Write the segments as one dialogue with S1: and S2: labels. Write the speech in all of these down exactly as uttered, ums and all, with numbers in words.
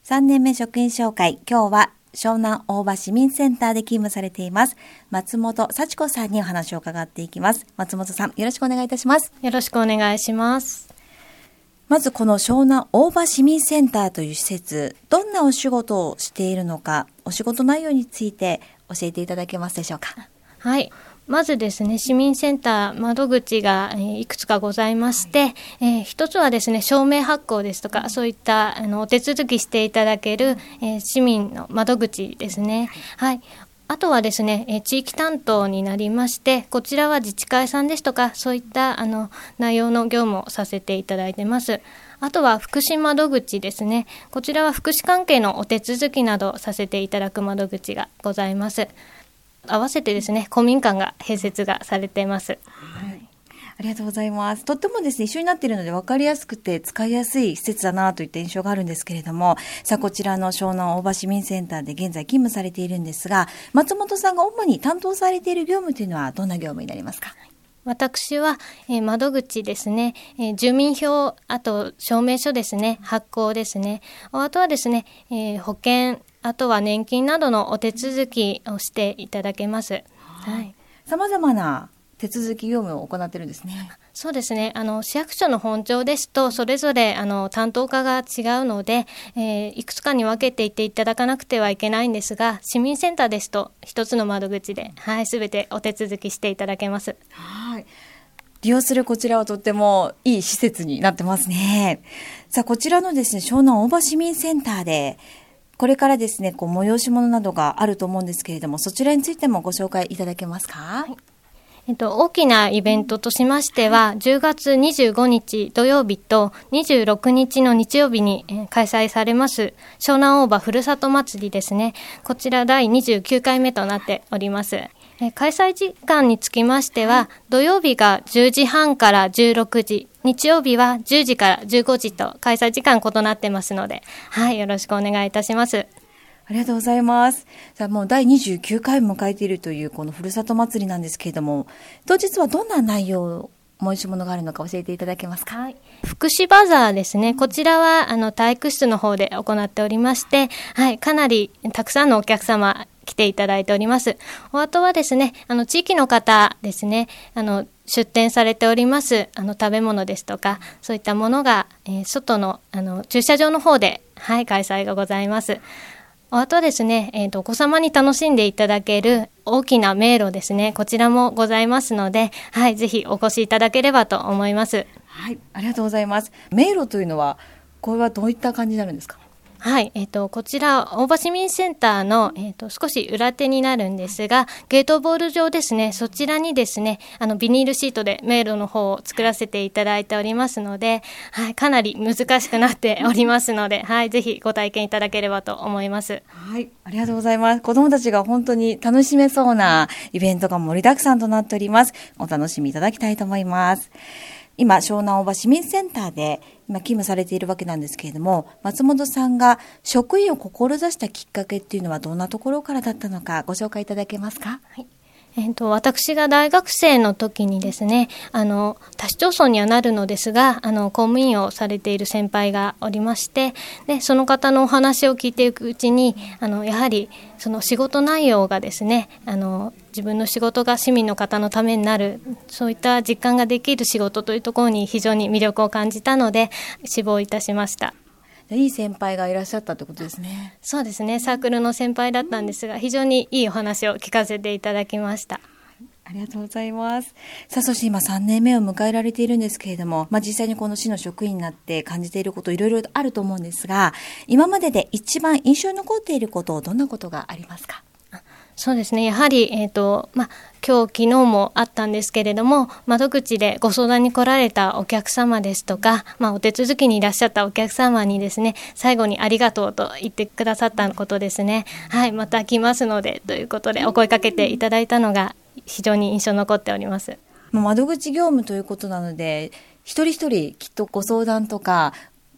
S1: さんねんめ職員紹介、今日は湘南大場市民センターで勤務されています松本幸子さんにお話を伺っていきます。松本さん、よろしくお願いいたします。
S2: よろしくお願いします。
S1: まずこの湘南大場市民センターという施設、どんなお仕事をしているのか、お仕事内容について教えていただけますでしょうか。
S2: はい。まずですね、市民センター窓口が、えー、いくつかございまして、えー、一つはですね、証明発行ですとか、そういったあのお手続きしていただける、えー、市民の窓口ですね。はい。あとはですね、えー、地域担当になりまして、こちらは自治会さんですとか、そういったあの内容の業務をさせていただいてます。あとは福祉窓口ですね。こちらは福祉関係のお手続きなどさせていただく窓口がございます。合わせてですね、公民館が併設がされています。
S1: はい、ありがとうございます。とってもですね、一緒になっているので分かりやすくて使いやすい施設だなといった印象があるんですけれども、さあこちらの湘南大場市民センターで現在勤務されているんですが、松本さんが主に担当されている業務というのはどんな業務になりますか。
S2: 私は、えー、窓口ですね、えー、住民票、あと証明書ですね、発行ですね、あとはですね、えー、保険、あとは年金などのお手続きをしていただけます。はい。
S1: 様々な手続き業務を行っているんですね。
S2: そうですね。あの市役所の本庁ですとそれぞれあの担当課が違うので、えー、いくつかに分けていっていただかなくてはいけないんですが、市民センターですと一つの窓口で、はい、すべてお手続きしていただけます。
S1: はい。利用するこちらはとってもいい施設になってますね。さあこちらのですね、湘南大場市民センターでこれからですね、こう催し物などがあると思うんですけれども、そちらについてもご紹介いただけますか。はい。
S2: えっと、大きなイベントとしましては、じゅうがつにじゅうごにち土曜日とにじゅうろくにちの日曜日に開催されます湘南大場ふるさと祭りですね。こちらだいにじゅうきゅうかいめとなっております。開催時間につきましては、土曜日がじゅうじはんからじゅうろくじ、日曜日はじゅうじからじゅうごじと開催時間異なってますので、はい、よろしくお願いいたします。
S1: ありがとうございます。さあもうだいにじゅうきゅうかいを迎えているというこのふるさと祭りなんですけれども、当日はどんな内容、催し物があるのか教えていただけますか。
S2: はい、福祉バザーですね。こちらはあの体育室の方で行っておりまして、はい、かなりたくさんのお客様来ていただいております。お後はですね、あの地域の方ですね、あの出店されておりますあの食べ物ですとか、そういったものが、えー、外のあの駐車場の方で、はい、開催がございます。あとはですね、えーと、お子様に楽しんでいただける大きな迷路ですね、こちらもございますので、はい、ぜひお越しいただければと思います。
S1: はい、ありがとうございます。迷路というのは、これはどういった感じになるんですか。
S2: はい、えっと、こちら、大場市民センターの、えっと、少し裏手になるんですが、ゲートボール場ですね、そちらにですね、あの、ビニールシートで迷路の方を作らせていただいておりますので、はい、かなり難しくなっておりますので、はい、ぜひご体験いただければと思います。
S1: はい、ありがとうございます。子どもたちが本当に楽しめそうなイベントが盛りだくさんとなっております。お楽しみいただきたいと思います。今、湘南大場市民センターで今勤務されているわけなんですけれども、松本さんが職員を志したきっかけっていうのはどんなところからだったのかご紹介いただけますか。
S2: はい、えーと、私が大学生の時にですね、あの多市町村にはなるのですが、あの公務員をされている先輩がおりまして、でその方のお話を聞いていくうちに、あのやはりその仕事内容がですね、あの自分の仕事が市民の方のためになる、そういった実感ができる仕事というところに非常に魅力を感じたので志望いたしました。
S1: いい先輩がいらっしゃったということですね。
S2: そうですね、サークルの先輩だったんですが、非常にいいお話を聞かせていただきました。
S1: ありがとうございます。さあ、そして今さんねんめを迎えられているんですけれども、まあ、実際にこの市の職員になって感じていることいろいろあると思うんですが、今までで一番印象に残っていること、どんなことがありますか。
S2: そうですね、やはり、えーとまあ、今日昨日もあったんですけれども、窓口でご相談に来られたお客様ですとか、まあ、お手続きにいらっしゃったお客様にですね、最後にありがとうと言ってくださったことですね。はい、また来ますのでということでお声かけていただいたのが非常に印象に残っております。
S1: 窓口業務ということなので、一人一人きっとご相談とか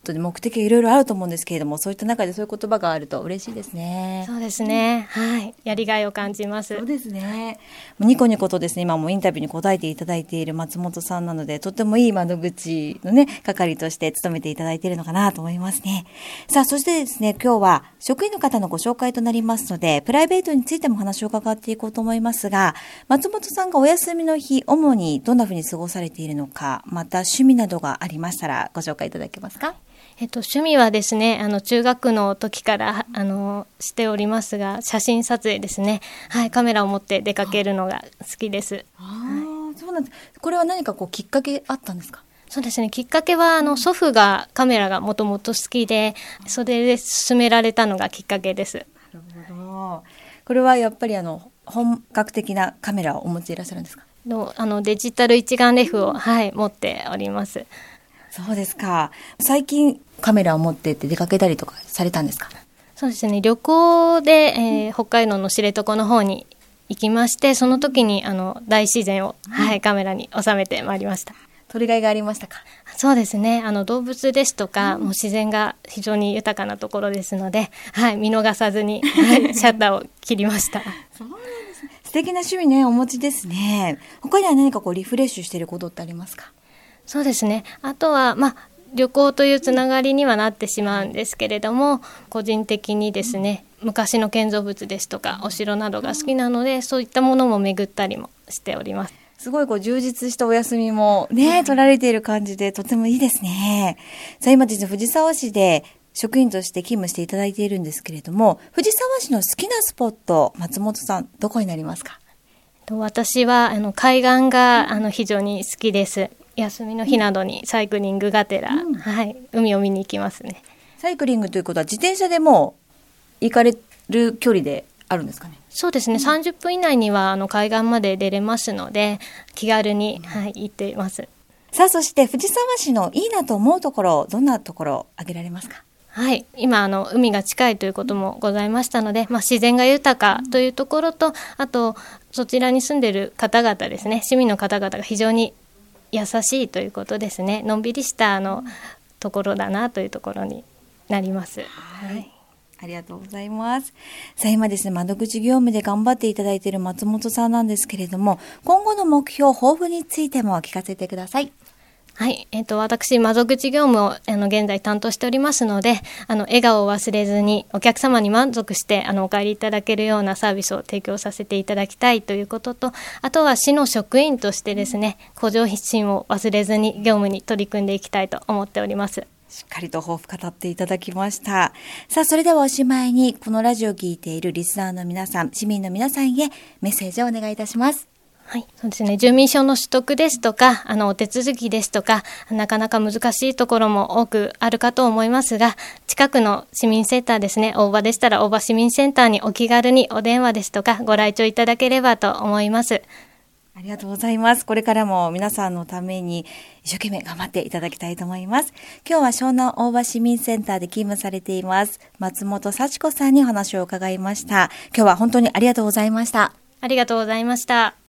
S1: 目的がいろいろあると思うんですけれども、そういった中でそういう言葉があると嬉しいですね。
S2: そうですね。はい。やりがいを感じます。
S1: そうですね。ニコニコとですね、今もインタビューに答えていただいている松本さんなので、とってもいい窓口のね、係として務めていただいているのかなと思いますね。さあ、そしてですね、今日は職員の方のご紹介となりますので、プライベートについても話を伺っていこうと思いますが、松本さんがお休みの日、主にどんなふうに過ごされているのか、また趣味などがありましたらご紹介いただけますか？
S2: えっと、趣味はですね、あの、中学の時から、あの、しておりますが、写真撮影ですね。はい、カメラを持って出かけるのが好きです。
S1: ああ、はい、そうなんです。これは何かこう、きっかけあったんですか？
S2: そうですね、きっかけは、あの、祖父がカメラがもともと好きで、それで勧められたのがきっかけです。
S1: なるほど。これはやっぱりあの、本格的なカメラをお持ちでいらっしゃるんですか？
S2: のあのデジタル一眼レフを、はい、持っております。
S1: そうですか。最近カメラを持ってって出かけたりとかされたんですか？
S2: そうですね、旅行で、えー、北海道の知床の方に行きまして、その時にあの大自然を、はい、カメラに収めてまいりました。
S1: 撮りがいがありましたか？
S2: そうですね、あの動物ですとか、うん、もう自然が非常に豊かなところですので、はい、見逃さずに、はい、シャッターを切りました。
S1: そうなんですね。素敵な趣味ね、お持ちですね。他には何かこうリフレッシュしていることってありますか？
S2: そうですね、あとは、まあ、旅行というつながりにはなってしまうんですけれども、個人的にですね、昔の建造物ですとかお城などが好きなので、そういったものも巡ったりもしております。
S1: すごいこう充実したお休みもね、取られている感じでとてもいいですね。さあ今ですね、藤沢市で職員として勤務していただいているんですけれども、藤沢市の好きなスポット、松本さんどこになりますか？
S2: 私はあの海岸があの非常に好きです。休みの日などにサイクリングがてら、うん、はい、海を見に行きますね。
S1: サイクリングということは自転車でも行かれる距離であるんですかね？
S2: そうですね、さんじゅっぷん以内にはあの海岸まで出れますので、気軽に、はい、行っています。
S1: さあそして藤沢市のいいなと思うところ、どんなところ挙げられますか？
S2: はい、今あの海が近いということもございましたので、まあ、自然が豊かというところと、あとそちらに住んでいる方々ですね、市民の方々が非常に優しいということですね。のんびりしたあのところだなというところになります。
S1: はい、はい、ありがとうございます。さあ今ですね、窓口業務で頑張っていただいている松本さんなんですけれども、今後の目標抱負についても聞かせてください。
S2: はい、えっと、私、窓口業務をあの現在担当しておりますので、あの笑顔を忘れずにお客様に満足してあのお帰りいただけるようなサービスを提供させていただきたいということと、あとは市の職員としてですね、向上心を忘れずに業務に取り組んでいきたいと思っております。
S1: しっかりと抱負語っていただきました。さあそれではおしまいに、このラジオを聞いているリスナーの皆さん、市民の皆さんへメッセージをお願いいたします。
S2: はい、そうですね。住民票の取得ですとか、あの、お手続きですとか、なかなか難しいところも多くあるかと思いますが、近くの市民センターですね、大場でしたら大場市民センターにお気軽にお電話ですとか、ご来庁いただければと思います。
S1: ありがとうございます。これからも皆さんのために一生懸命頑張っていただきたいと思います。今日は湘南大場市民センターで勤務されています松本幸子さんにお話を伺いました。今日は本当にありがとうございました。
S2: ありがとうございました。